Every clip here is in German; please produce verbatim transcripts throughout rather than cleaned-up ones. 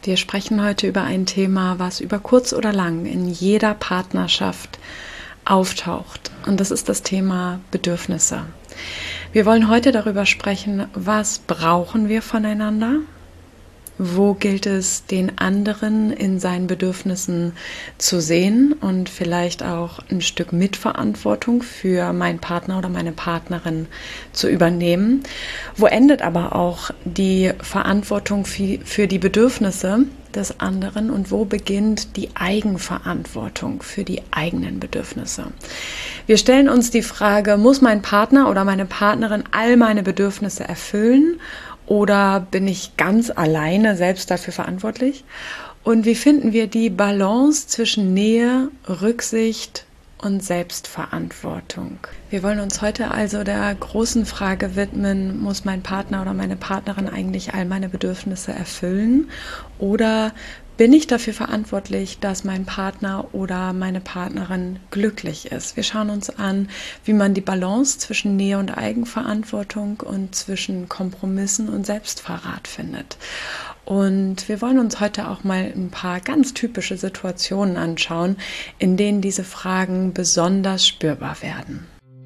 Wir sprechen heute über ein Thema, was über kurz oder lang in jeder Partnerschaft auftaucht. Und das ist das Thema Bedürfnisse. Wir wollen heute darüber sprechen, was brauchen wir voneinander? Wo gilt es, den anderen in seinen Bedürfnissen zu sehen und vielleicht auch ein Stück Mitverantwortung für meinen Partner oder meine Partnerin zu übernehmen? Wo endet aber auch die Verantwortung für die Bedürfnisse des anderen und wo beginnt die Eigenverantwortung für die eigenen Bedürfnisse? Wir stellen uns die Frage, muss mein Partner oder meine Partnerin all meine Bedürfnisse erfüllen? Oder bin ich ganz alleine selbst dafür verantwortlich? Und wie finden wir die Balance zwischen Nähe, Rücksicht und Selbstverantwortung? Wir wollen uns heute also der großen Frage widmen, muss mein Partner oder meine Partnerin eigentlich all meine Bedürfnisse erfüllen? Oder bin ich dafür verantwortlich, dass mein Partner oder meine Partnerin glücklich ist? Wir schauen uns an, wie man die Balance zwischen Nähe und Eigenverantwortung und zwischen Kompromissen und Selbstverrat findet. Und wir wollen uns heute auch mal ein paar ganz typische Situationen anschauen, in denen diese Fragen besonders spürbar werden.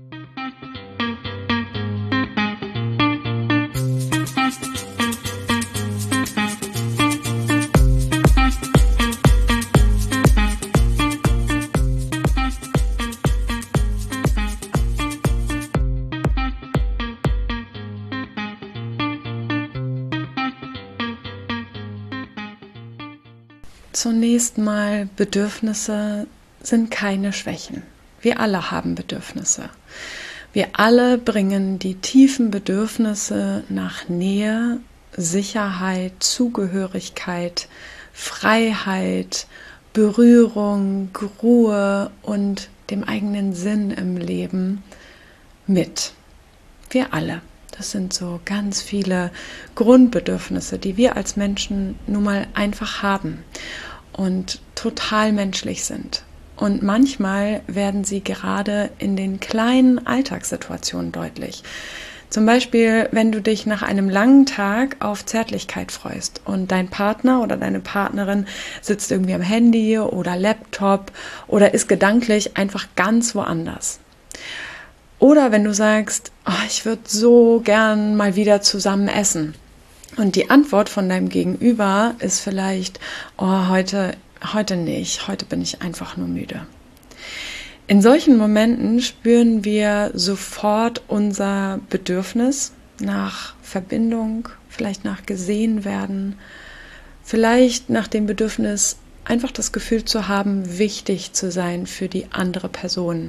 Zunächst mal, Bedürfnisse sind keine Schwächen. Wir alle haben Bedürfnisse. Wir alle bringen die tiefen Bedürfnisse nach Nähe, Sicherheit, Zugehörigkeit, Freiheit, Berührung, Ruhe und dem eigenen Sinn im Leben mit. Wir alle. Das sind so ganz viele Grundbedürfnisse, die wir als Menschen nun mal einfach haben und total menschlich sind. Und manchmal werden sie gerade in den kleinen Alltagssituationen deutlich. Zum Beispiel, wenn du dich nach einem langen Tag auf Zärtlichkeit freust und dein Partner oder deine Partnerin sitzt irgendwie am Handy oder Laptop oder ist gedanklich einfach ganz woanders. Oder wenn du sagst, oh, ich würde so gern mal wieder zusammen essen. Und die Antwort von deinem Gegenüber ist vielleicht, oh, heute, heute nicht, heute bin ich einfach nur müde. In solchen Momenten spüren wir sofort unser Bedürfnis nach Verbindung, vielleicht nach gesehen werden, vielleicht nach dem Bedürfnis, einfach das Gefühl zu haben, wichtig zu sein für die andere Person.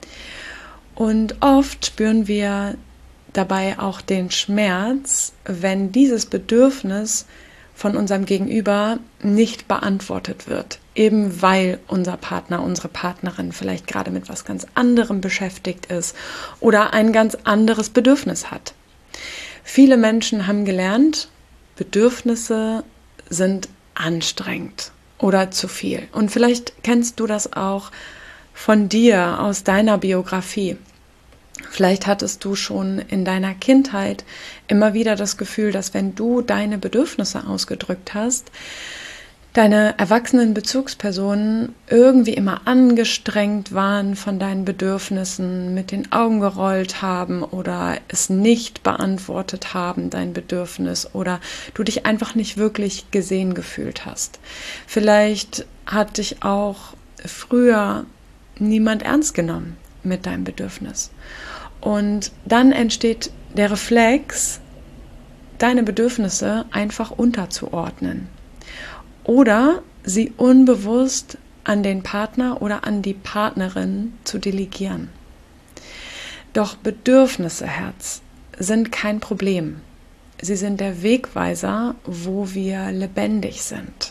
Und oft spüren wir dabei auch den Schmerz, wenn dieses Bedürfnis von unserem Gegenüber nicht beantwortet wird, eben weil unser Partner, unsere Partnerin vielleicht gerade mit was ganz anderem beschäftigt ist oder ein ganz anderes Bedürfnis hat. Viele Menschen haben gelernt, Bedürfnisse sind anstrengend oder zu viel. Und vielleicht kennst du das auch von dir, aus deiner Biografie. Vielleicht hattest du schon in deiner Kindheit immer wieder das Gefühl, dass wenn du deine Bedürfnisse ausgedrückt hast, deine erwachsenen Bezugspersonen irgendwie immer angestrengt waren von deinen Bedürfnissen, mit den Augen gerollt haben oder es nicht beantwortet haben, dein Bedürfnis, oder du dich einfach nicht wirklich gesehen gefühlt hast. Vielleicht hat dich auch früher niemand ernst genommen mit deinem Bedürfnis. Und dann entsteht der Reflex, deine Bedürfnisse einfach unterzuordnen oder sie unbewusst an den Partner oder an die Partnerin zu delegieren. Doch Bedürfnisse, Herz, sind kein Problem. Sie sind der Wegweiser, wo wir lebendig sind.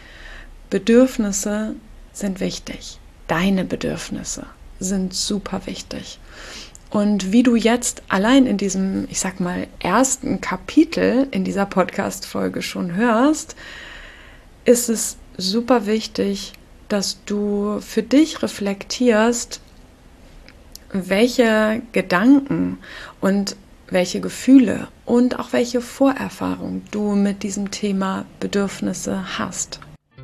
Bedürfnisse sind wichtig. Deine Bedürfnisse sind super wichtig. Und wie du jetzt allein in diesem, ich sag mal, ersten Kapitel in dieser Podcast-Folge schon hörst, ist es super wichtig, dass du für dich reflektierst, welche Gedanken und welche Gefühle und auch welche Vorerfahrung du mit diesem Thema Bedürfnisse hast.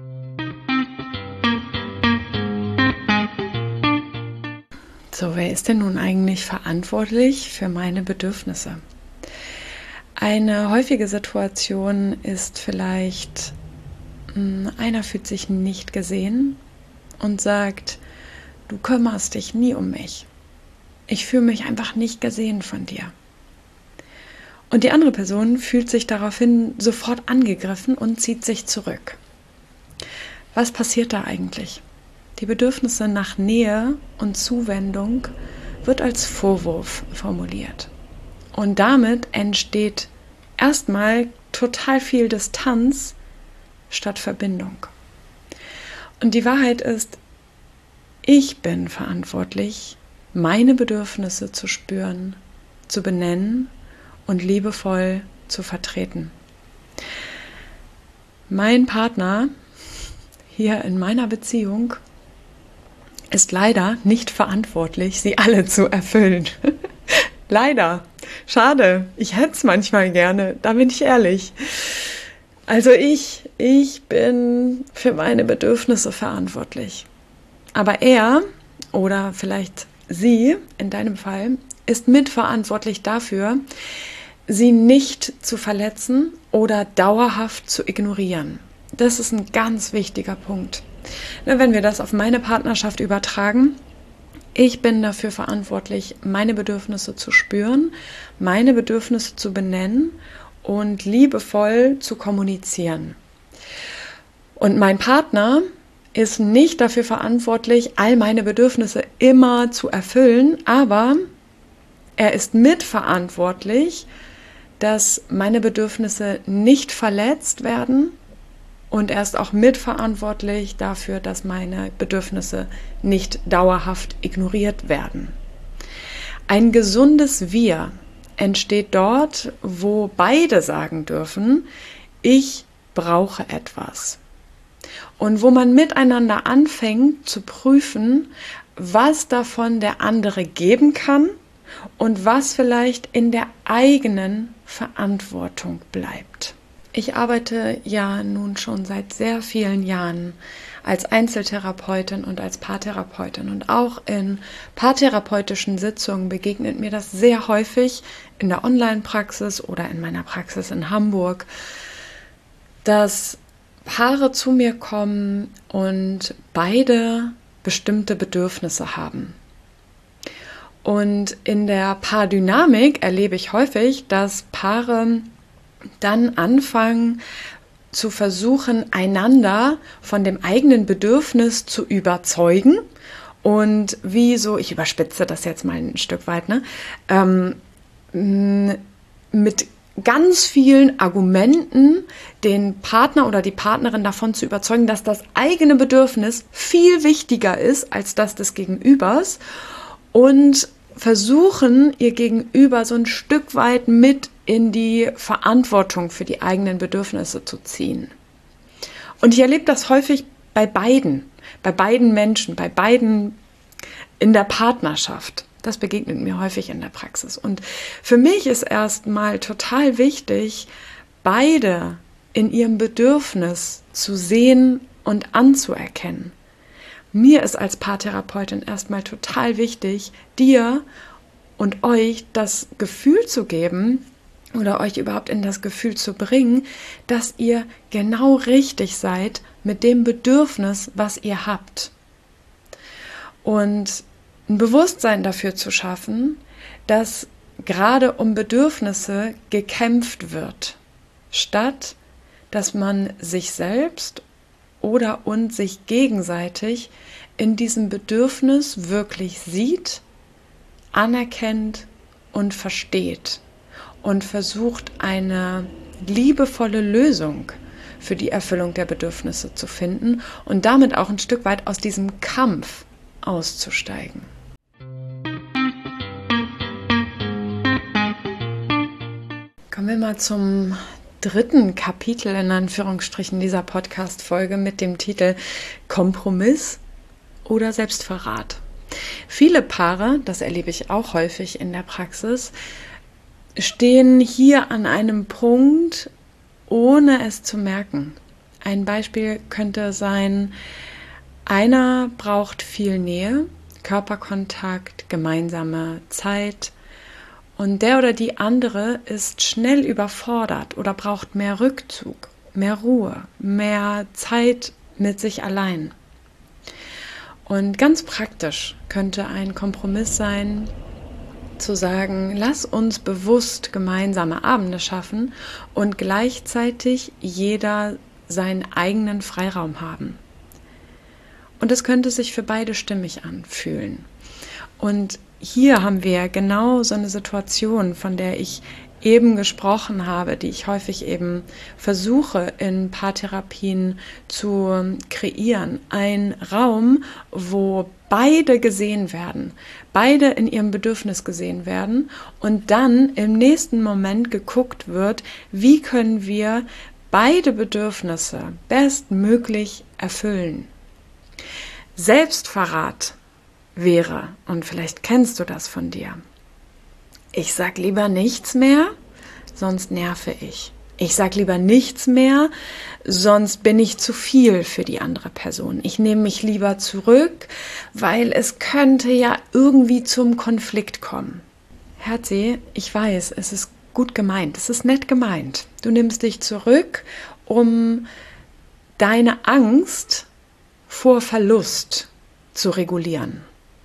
So, wer ist denn nun eigentlich verantwortlich für meine Bedürfnisse? Eine häufige Situation ist vielleicht, einer fühlt sich nicht gesehen und sagt, du kümmerst dich nie um mich. Ich fühle mich einfach nicht gesehen von dir. Und die andere Person fühlt sich daraufhin sofort angegriffen und zieht sich zurück. Was passiert da eigentlich? Die Bedürfnisse nach Nähe und Zuwendung wird als Vorwurf formuliert. Und damit entsteht erstmal total viel Distanz statt Verbindung. Und die Wahrheit ist, ich bin verantwortlich, meine Bedürfnisse zu spüren, zu benennen und liebevoll zu vertreten. Mein Partner hier in meiner Beziehung ist leider nicht verantwortlich, sie alle zu erfüllen. Leider. Schade. Ich hätte es manchmal gerne, da bin ich ehrlich. Also ich, ich bin für meine Bedürfnisse verantwortlich. Aber er oder vielleicht sie, in deinem Fall, ist mitverantwortlich dafür, sie nicht zu verletzen oder dauerhaft zu ignorieren. Das ist ein ganz wichtiger Punkt. Wenn wir das auf meine Partnerschaft übertragen, ich bin dafür verantwortlich, meine Bedürfnisse zu spüren, meine Bedürfnisse zu benennen und liebevoll zu kommunizieren. Und mein Partner ist nicht dafür verantwortlich, all meine Bedürfnisse immer zu erfüllen, aber er ist mitverantwortlich, dass meine Bedürfnisse nicht verletzt werden und er ist auch mitverantwortlich dafür, dass meine Bedürfnisse nicht dauerhaft ignoriert werden. Ein gesundes Wir entsteht dort, wo beide sagen dürfen, ich brauche etwas. Und wo man miteinander anfängt zu prüfen, was davon der andere geben kann und was vielleicht in der eigenen Verantwortung bleibt. Ich arbeite ja nun schon seit sehr vielen Jahren als Einzeltherapeutin und als Paartherapeutin und auch in paartherapeutischen Sitzungen begegnet mir das sehr häufig in der Online-Praxis oder in meiner Praxis in Hamburg, dass Paare zu mir kommen und beide bestimmte Bedürfnisse haben. Und in der Paardynamik erlebe ich häufig, dass Paare dann anfangen zu versuchen, einander von dem eigenen Bedürfnis zu überzeugen und wie so, ich überspitze das jetzt mal ein Stück weit, ne, ähm, mit ganz vielen Argumenten den Partner oder die Partnerin davon zu überzeugen, dass das eigene Bedürfnis viel wichtiger ist als das des Gegenübers und versuchen, ihr Gegenüber so ein Stück weit mit in die Verantwortung für die eigenen Bedürfnisse zu ziehen. Und ich erlebe das häufig bei beiden, bei beiden Menschen, bei beiden in der Partnerschaft. Das begegnet mir häufig in der Praxis. Und für mich ist erstmal total wichtig, beide in ihrem Bedürfnis zu sehen und anzuerkennen. Mir ist als Paartherapeutin erstmal total wichtig, dir und euch das Gefühl zu geben oder euch überhaupt in das Gefühl zu bringen, dass ihr genau richtig seid mit dem Bedürfnis, was ihr habt. Und ein Bewusstsein dafür zu schaffen, dass gerade um Bedürfnisse gekämpft wird, statt dass man sich selbst oder und sich gegenseitig in diesem Bedürfnis wirklich sieht, anerkennt und versteht und versucht, eine liebevolle Lösung für die Erfüllung der Bedürfnisse zu finden und damit auch ein Stück weit aus diesem Kampf auszusteigen. Kommen wir mal zum dritten Kapitel in Anführungsstrichen dieser Podcast-Folge mit dem Titel Kompromiss oder Selbstverrat. Viele Paare, das erlebe ich auch häufig in der Praxis, stehen hier an einem Punkt, ohne es zu merken. Ein Beispiel könnte sein, einer braucht viel Nähe, Körperkontakt, gemeinsame Zeit und der oder die andere ist schnell überfordert oder braucht mehr Rückzug, mehr Ruhe, mehr Zeit mit sich allein. Und ganz praktisch könnte ein Kompromiss sein, zu sagen, lass uns bewusst gemeinsame Abende schaffen und gleichzeitig jeder seinen eigenen Freiraum haben. Und es könnte sich für beide stimmig anfühlen. Und hier haben wir genau so eine Situation, von der ich eben gesprochen habe, die ich häufig eben versuche in Paartherapien zu kreieren. Ein Raum, wo beide gesehen werden, beide in ihrem Bedürfnis gesehen werden und dann im nächsten Moment geguckt wird, wie können wir beide Bedürfnisse bestmöglich erfüllen. Selbstverrat wäre, und vielleicht kennst du das von dir, ich sag lieber nichts mehr, sonst nerve ich. Ich sag lieber nichts mehr, sonst bin ich zu viel für die andere Person. Ich nehme mich lieber zurück, weil es könnte ja irgendwie zum Konflikt kommen. Herzi, ich weiß, es ist gut gemeint, es ist nett gemeint. Du nimmst dich zurück, um deine Angst vor Verlust zu regulieren.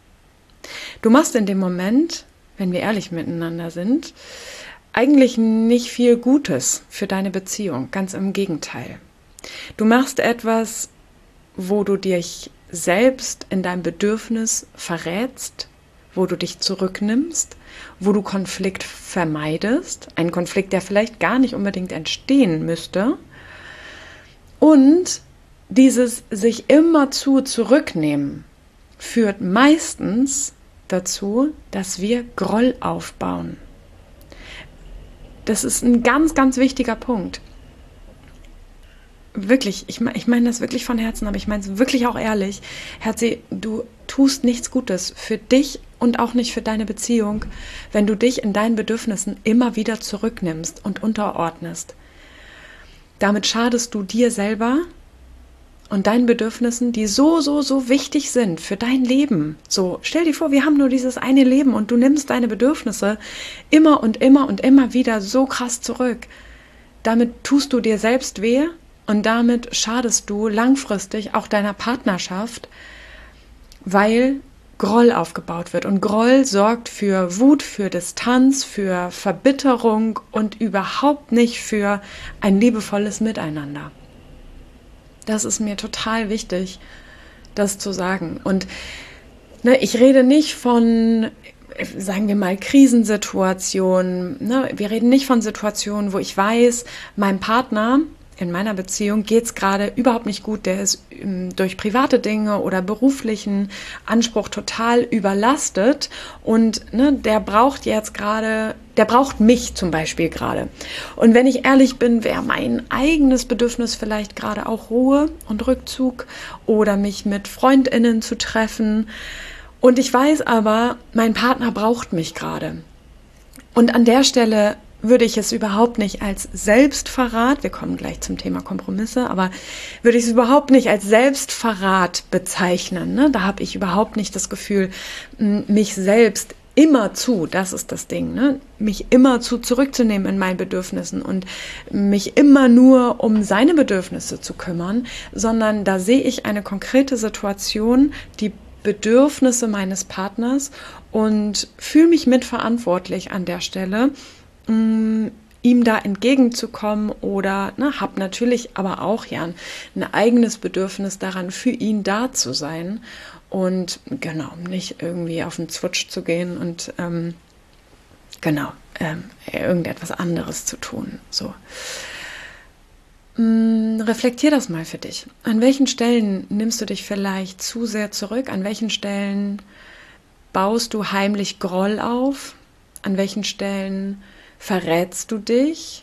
Du machst in dem Moment, wenn wir ehrlich miteinander sind, eigentlich nicht viel Gutes für deine Beziehung, ganz im Gegenteil. Du machst etwas, wo du dich selbst in deinem Bedürfnis verrätst, wo du dich zurücknimmst, wo du Konflikt vermeidest, einen Konflikt, der vielleicht gar nicht unbedingt entstehen müsste. Und dieses sich immerzu zurücknehmen führt meistens dazu, dass wir Groll aufbauen. Das ist ein ganz, ganz wichtiger Punkt. Wirklich, ich, ich meine das wirklich von Herzen, aber ich meine es wirklich auch ehrlich. Herzi, du tust nichts Gutes für dich und auch nicht für deine Beziehung, wenn du dich in deinen Bedürfnissen immer wieder zurücknimmst und unterordnest. Damit schadest du dir selber und deinen Bedürfnissen, die so, so, so wichtig sind für dein Leben. So, stell dir vor, wir haben nur dieses eine Leben und du nimmst deine Bedürfnisse immer und immer und immer wieder so krass zurück. Damit tust du dir selbst weh und damit schadest du langfristig auch deiner Partnerschaft, weil Groll aufgebaut wird. Und Groll sorgt für Wut, für Distanz, für Verbitterung und überhaupt nicht für ein liebevolles Miteinander. Das ist mir total wichtig, das zu sagen. Und ne, ich rede nicht von, sagen wir mal, Krisensituationen. Ne? Wir reden nicht von Situationen, wo ich weiß, meinem Partner in meiner Beziehung geht es gerade überhaupt nicht gut. Der ist ähm, durch private Dinge oder beruflichen Anspruch total überlastet und ne, der braucht jetzt gerade, der braucht mich zum Beispiel gerade. Und wenn ich ehrlich bin, wäre mein eigenes Bedürfnis vielleicht gerade auch Ruhe und Rückzug oder mich mit FreundInnen zu treffen. Und ich weiß aber, mein Partner braucht mich gerade. Und an der Stelle würde ich es überhaupt nicht als Selbstverrat, wir kommen gleich zum Thema Kompromisse, aber würde ich es überhaupt nicht als Selbstverrat bezeichnen. Ne? Da habe ich überhaupt nicht das Gefühl, mich selbst immer zu, das ist das Ding, ne? mich immer zu zurückzunehmen in meinen Bedürfnissen und mich immer nur um seine Bedürfnisse zu kümmern, sondern da sehe ich eine konkrete Situation, die Bedürfnisse meines Partners und fühle mich mitverantwortlich an der Stelle, ihm da entgegenzukommen oder ne, habe natürlich aber auch ja ein, ein eigenes Bedürfnis daran, für ihn da zu sein und genau, nicht irgendwie auf den Zwutsch zu gehen und ähm, genau, ähm, irgendetwas anderes zu tun. So. Hm, reflektier das mal für dich. An welchen Stellen nimmst du dich vielleicht zu sehr zurück? An welchen Stellen baust du heimlich Groll auf? An welchen Stellen verrätst du dich?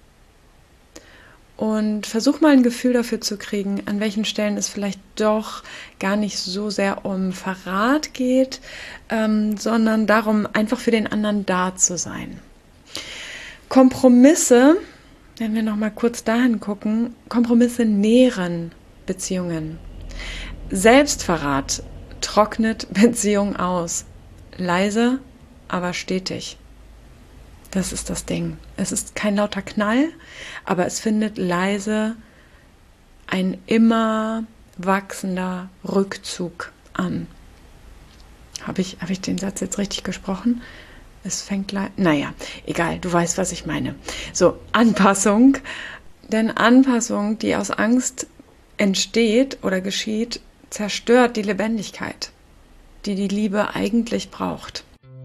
Und versuch mal ein Gefühl dafür zu kriegen, an welchen Stellen es vielleicht doch gar nicht so sehr um Verrat geht, ähm, sondern darum, einfach für den anderen da zu sein. Kompromisse, wenn wir noch mal kurz dahin gucken, Kompromisse nähren Beziehungen. Selbstverrat trocknet Beziehungen aus. Leise, aber stetig. Das ist das Ding. Es ist kein lauter Knall, aber es findet leise ein immer wachsender Rückzug an. Habe ich, habe ich den Satz jetzt richtig gesprochen? Es fängt leise. Naja, egal, du weißt, was ich meine. So, Anpassung. Denn Anpassung, die aus Angst entsteht oder geschieht, zerstört die Lebendigkeit, die die Liebe eigentlich braucht.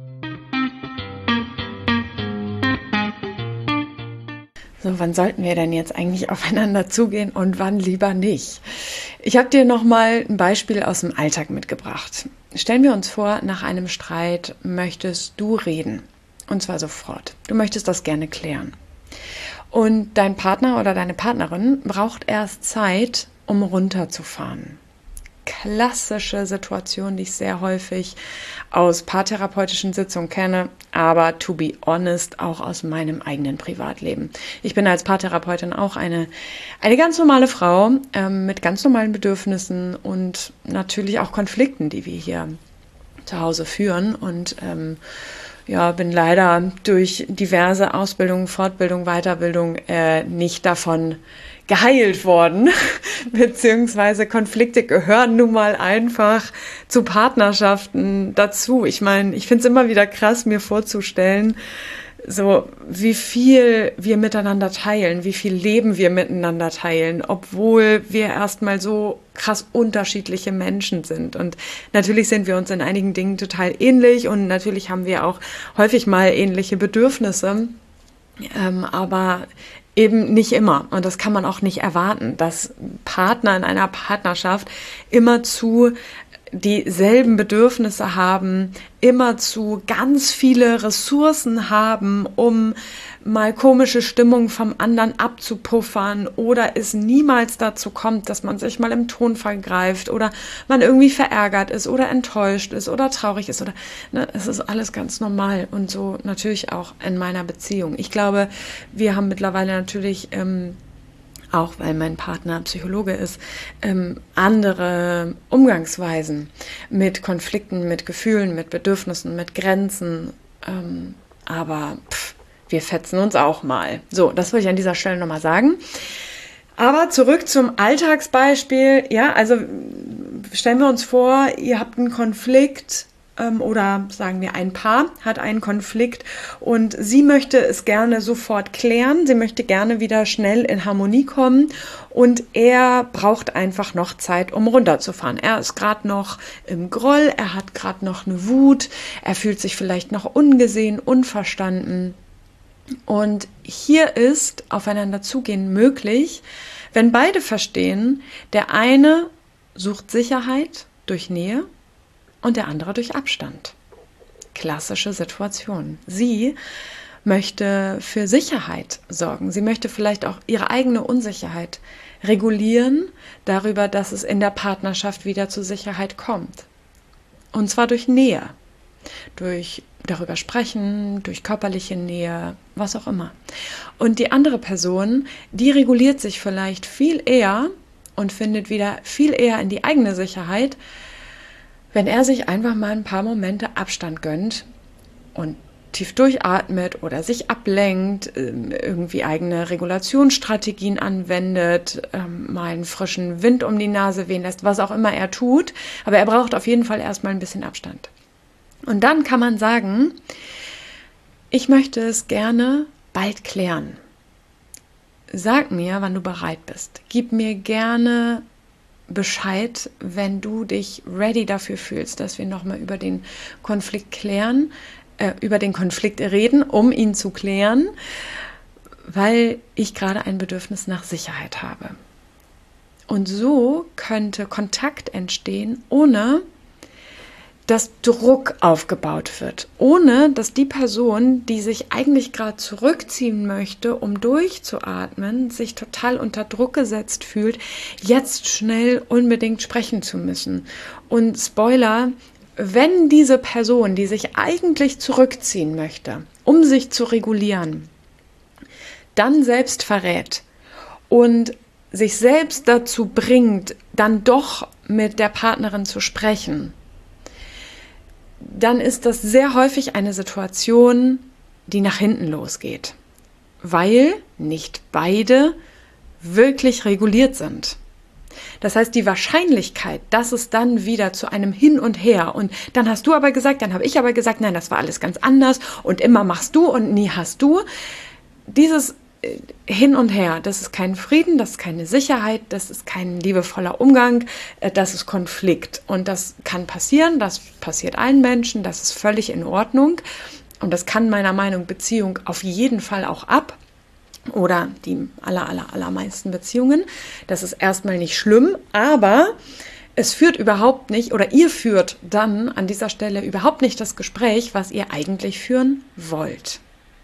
So, wann sollten wir denn jetzt eigentlich aufeinander zugehen und wann lieber nicht? Ich habe dir nochmal ein Beispiel aus dem Alltag mitgebracht. Stellen wir uns vor, nach einem Streit möchtest du reden. Und zwar sofort. Du möchtest das gerne klären. Und dein Partner oder deine Partnerin braucht erst Zeit, um runterzufahren. Klassische Situation, die ich sehr häufig aus paartherapeutischen Sitzungen kenne, aber to be honest auch aus meinem eigenen Privatleben. Ich bin als Paartherapeutin auch eine, eine ganz normale Frau ähm, mit ganz normalen Bedürfnissen und natürlich auch Konflikten, die wir hier zu Hause führen und ähm, ja, bin leider durch diverse Ausbildungen, Fortbildung, Weiterbildung äh, nicht davon geheilt worden, beziehungsweise Konflikte gehören nun mal einfach zu Partnerschaften dazu. Ich meine, ich finde es immer wieder krass, mir vorzustellen, so wie viel wir miteinander teilen, wie viel Leben wir miteinander teilen, obwohl wir erstmal so krass unterschiedliche Menschen sind. Und natürlich sind wir uns in einigen Dingen total ähnlich und natürlich haben wir auch häufig mal ähnliche Bedürfnisse, ähm, aber eben nicht immer. Und das kann man auch nicht erwarten, dass Partner in einer Partnerschaft immerzu dieselben Bedürfnisse haben, immerzu ganz viele Ressourcen haben, um mal komische Stimmung vom anderen abzupuffern oder es niemals dazu kommt, dass man sich mal im Ton vergreift oder man irgendwie verärgert ist oder enttäuscht ist oder traurig ist oder ne, es ist alles ganz normal und so natürlich auch in meiner Beziehung. Ich glaube, wir haben mittlerweile natürlich ähm, auch weil mein Partner Psychologe ist, ähm, andere Umgangsweisen mit Konflikten, mit Gefühlen, mit Bedürfnissen, mit Grenzen. Ähm, aber pff, wir fetzen uns auch mal. So, das will ich an dieser Stelle nochmal sagen. Aber zurück zum Alltagsbeispiel. Ja, also stellen wir uns vor, ihr habt einen Konflikt, oder sagen wir ein Paar hat einen Konflikt und sie möchte es gerne sofort klären, sie möchte gerne wieder schnell in Harmonie kommen und er braucht einfach noch Zeit, um runterzufahren. Er ist gerade noch im Groll, er hat gerade noch eine Wut, er fühlt sich vielleicht noch ungesehen, unverstanden und hier ist aufeinander zugehen möglich, wenn beide verstehen, der eine sucht Sicherheit durch Nähe, und der andere durch Abstand. Klassische Situation. Sie möchte für Sicherheit sorgen. Sie möchte vielleicht auch ihre eigene Unsicherheit regulieren, darüber, dass es in der Partnerschaft wieder zu Sicherheit kommt. Und zwar durch Nähe, durch darüber sprechen, durch körperliche Nähe, was auch immer. Und die andere Person, die reguliert sich vielleicht viel eher und findet wieder viel eher in die eigene Sicherheit, wenn er sich einfach mal ein paar Momente Abstand gönnt und tief durchatmet oder sich ablenkt, irgendwie eigene Regulationsstrategien anwendet, mal einen frischen Wind um die Nase wehen lässt, was auch immer er tut. Aber er braucht auf jeden Fall erstmal ein bisschen Abstand. Und dann kann man sagen, ich möchte es gerne bald klären. Sag mir, wann du bereit bist. Gib mir gerne Bescheid, wenn du dich ready dafür fühlst, dass wir nochmal über den Konflikt klären, äh, über den Konflikt reden, um ihn zu klären, weil ich gerade ein Bedürfnis nach Sicherheit habe. Und so könnte Kontakt entstehen, ohne dass Druck aufgebaut wird, ohne dass die Person, die sich eigentlich gerade zurückziehen möchte, um durchzuatmen, sich total unter Druck gesetzt fühlt, jetzt schnell unbedingt sprechen zu müssen. Und Spoiler, wenn diese Person, die sich eigentlich zurückziehen möchte, um sich zu regulieren, dann selbst verrät und sich selbst dazu bringt, dann doch mit der Partnerin zu sprechen, dann ist das sehr häufig eine Situation, die nach hinten losgeht, weil nicht beide wirklich reguliert sind. Das heißt, die Wahrscheinlichkeit, dass es dann wieder zu einem Hin und Her und dann hast du aber gesagt, dann habe ich aber gesagt, nein, das war alles ganz anders und immer machst du und nie hast du, dieses Hin und Her, das ist kein Frieden, das ist keine Sicherheit, das ist kein liebevoller Umgang, das ist Konflikt. Und das kann passieren, das passiert allen Menschen, das ist völlig in Ordnung. Und das kann meiner Meinung nach Beziehung auf jeden Fall auch ab. Oder die aller, aller, allermeisten Beziehungen. Das ist erstmal nicht schlimm, aber es führt überhaupt nicht, oder ihr führt dann an dieser Stelle überhaupt nicht das Gespräch, was ihr eigentlich führen wollt.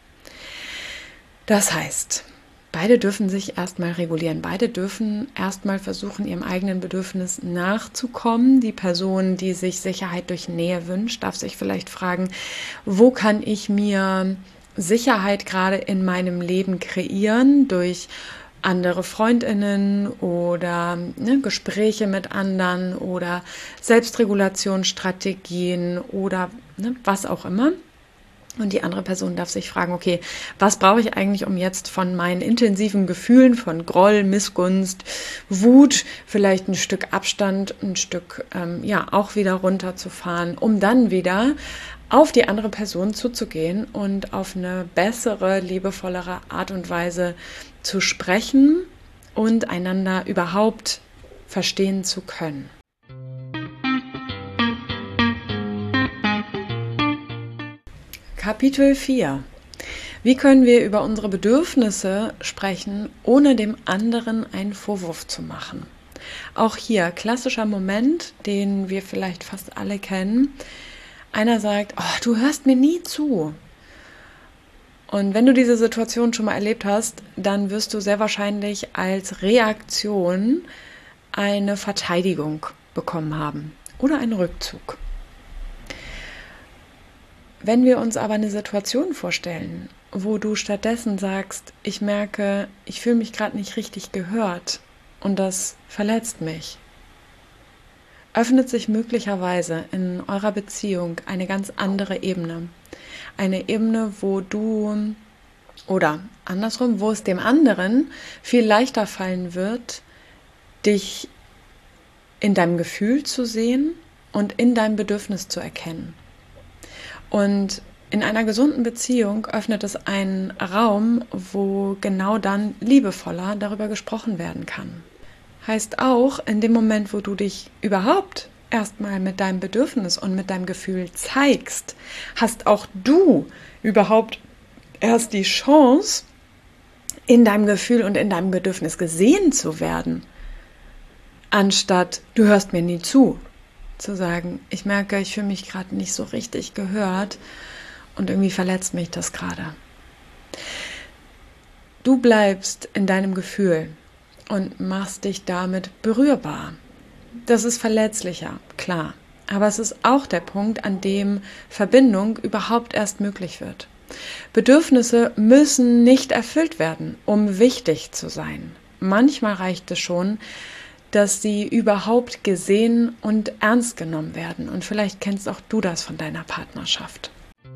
Das heißt, beide dürfen sich erstmal regulieren. Beide dürfen erstmal versuchen, ihrem eigenen Bedürfnis nachzukommen. Die Person, die sich Sicherheit durch Nähe wünscht, darf sich vielleicht fragen, wo kann ich mir Sicherheit gerade in meinem Leben kreieren? Durch andere FreundInnen oder ne, Gespräche mit anderen oder Selbstregulationsstrategien oder ne, was auch immer. Und die andere Person darf sich fragen, okay, was brauche ich eigentlich, um jetzt von meinen intensiven Gefühlen von Groll, Missgunst, Wut, vielleicht ein Stück Abstand, ein Stück, ähm, ja, auch wieder runterzufahren, um dann wieder auf die andere Person zuzugehen und auf eine bessere, liebevollere Art und Weise zu sprechen und einander überhaupt verstehen zu können. Kapitel vier. Wie können wir über unsere Bedürfnisse sprechen, ohne dem anderen einen Vorwurf zu machen? Auch hier klassischer Moment, den wir vielleicht fast alle kennen. Einer sagt, oh, du hörst mir nie zu. Und wenn du diese Situation schon mal erlebt hast, dann wirst du sehr wahrscheinlich als Reaktion eine Verteidigung bekommen haben oder einen Rückzug. Wenn wir uns aber eine Situation vorstellen, wo du stattdessen sagst, ich merke, ich fühle mich gerade nicht richtig gehört und das verletzt mich, öffnet sich möglicherweise in eurer Beziehung eine ganz andere Ebene. Eine Ebene, wo du, oder andersrum, wo es dem anderen viel leichter fallen wird, dich in deinem Gefühl zu sehen und in deinem Bedürfnis zu erkennen. Und in einer gesunden Beziehung öffnet es einen Raum, wo genau dann liebevoller darüber gesprochen werden kann. Heißt auch, in dem Moment, wo du dich überhaupt erstmal mit deinem Bedürfnis und mit deinem Gefühl zeigst, hast auch du überhaupt erst die Chance, in deinem Gefühl und in deinem Bedürfnis gesehen zu werden, anstatt du hörst mir nie zu. Zu sagen, ich merke, ich fühle mich gerade nicht so richtig gehört und irgendwie verletzt mich das gerade. Du bleibst in deinem Gefühl und machst dich damit berührbar. Das ist verletzlicher, klar. Aber es ist auch der Punkt, an dem Verbindung überhaupt erst möglich wird. Bedürfnisse müssen nicht erfüllt werden, um wichtig zu sein. Manchmal reicht es schon, dass sie überhaupt gesehen und ernst genommen werden. Und vielleicht kennst auch du das von deiner Partnerschaft.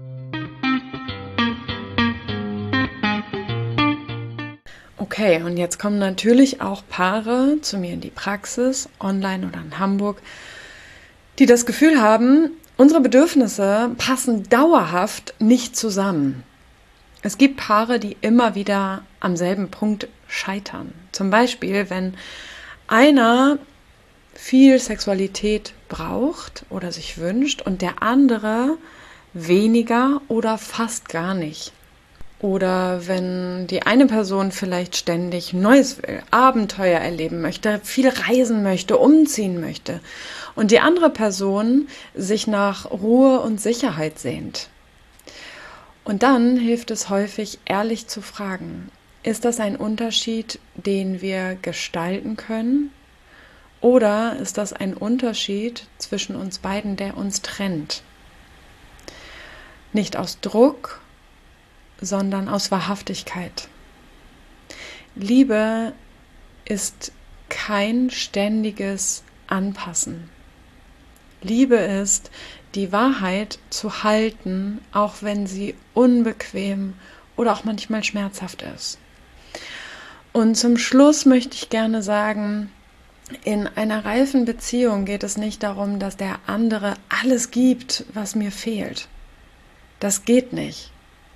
Okay, und jetzt kommen natürlich auch Paare zu mir in die Praxis, online oder in Hamburg, die das Gefühl haben, unsere Bedürfnisse passen dauerhaft nicht zusammen. Es gibt Paare, die immer wieder am selben Punkt scheitern. Zum Beispiel, wenn einer viel Sexualität braucht oder sich wünscht und der andere weniger oder fast gar nicht. Oder wenn die eine Person vielleicht ständig Neues will, Abenteuer erleben möchte, viel reisen möchte, umziehen möchte und die andere Person sich nach Ruhe und Sicherheit sehnt. Und dann hilft es häufig, ehrlich zu fragen, ist das ein Unterschied, den wir gestalten können? Oder ist das ein Unterschied zwischen uns beiden, der uns trennt? Nicht aus Druck, sondern aus Wahrhaftigkeit. Liebe ist kein ständiges Anpassen. Liebe ist, die Wahrheit zu halten, auch wenn sie unbequem oder auch manchmal schmerzhaft ist. Und zum Schluss möchte ich gerne sagen, in einer reifen Beziehung geht es nicht darum, dass der andere alles gibt, was mir fehlt. Das geht nicht.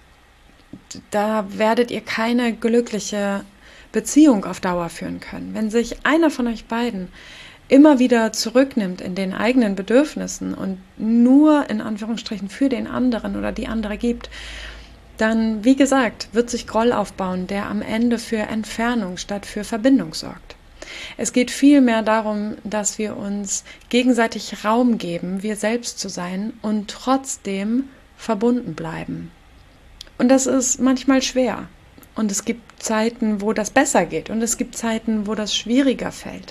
Da werdet ihr keine glückliche Beziehung auf Dauer führen können. Wenn sich einer von euch beiden immer wieder zurücknimmt in den eigenen Bedürfnissen und nur in Anführungsstrichen für den anderen oder die andere gibt, dann, wie gesagt, wird sich Groll aufbauen, der am Ende für Entfernung statt für Verbindung sorgt. Es geht vielmehr darum, dass wir uns gegenseitig Raum geben, wir selbst zu sein und trotzdem verbunden bleiben. Und das ist manchmal schwer. Und es gibt Zeiten, wo das besser geht und es gibt Zeiten, wo das schwieriger fällt.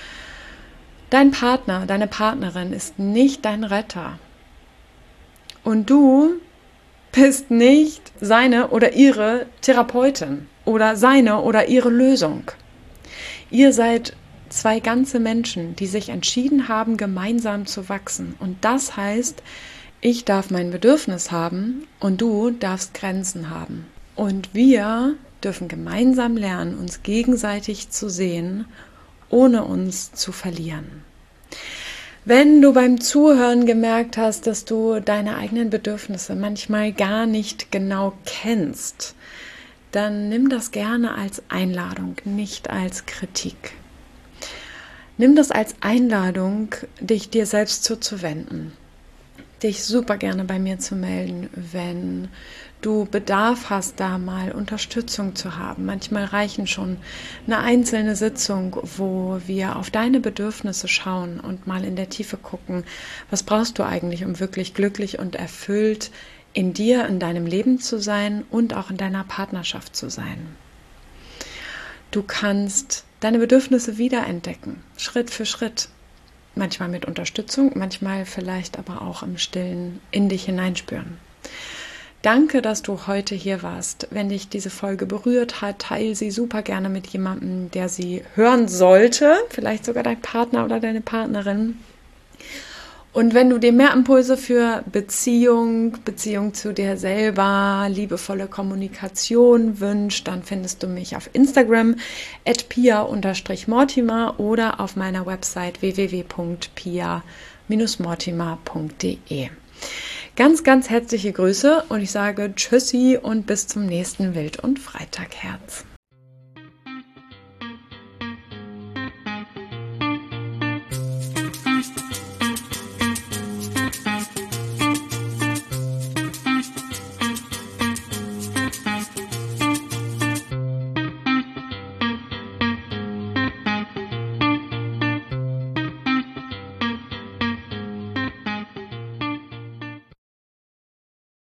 Dein Partner, deine Partnerin ist nicht dein Retter. Und du bist nicht seine oder ihre Therapeutin oder seine oder ihre Lösung. Ihr seid zwei ganze Menschen, die sich entschieden haben, gemeinsam zu wachsen. Und das heißt, ich darf mein Bedürfnis haben und du darfst Grenzen haben. Und wir dürfen gemeinsam lernen, uns gegenseitig zu sehen, ohne uns zu verlieren. Wenn du beim Zuhören gemerkt hast, dass du deine eigenen Bedürfnisse manchmal gar nicht genau kennst, dann nimm das gerne als Einladung, nicht als Kritik. Nimm das als Einladung, dich dir selbst zuzuwenden, dich super gerne bei mir zu melden, wenn du Bedarf hast, da mal Unterstützung zu haben. Manchmal reichen schon eine einzelne Sitzung, wo wir auf deine Bedürfnisse schauen und mal in der Tiefe gucken, was brauchst du eigentlich, um wirklich glücklich und erfüllt in dir, in deinem Leben zu sein und auch in deiner Partnerschaft zu sein. Du kannst deine Bedürfnisse wiederentdecken, Schritt für Schritt. Manchmal mit Unterstützung, manchmal vielleicht aber auch im Stillen in dich hineinspüren. Danke, dass du heute hier warst. Wenn dich diese Folge berührt hat, teile sie super gerne mit jemandem, der sie hören sollte, vielleicht sogar dein Partner oder deine Partnerin. Und wenn du dir mehr Impulse für Beziehung, Beziehung zu dir selber, liebevolle Kommunikation wünschst, dann findest du mich auf Instagram at pia mortimer oder auf meiner Website w w w punkt pia mortimer punkt d e. Ganz, ganz herzliche Grüße und ich sage Tschüssi und bis zum nächsten Wild- und Freitagherz.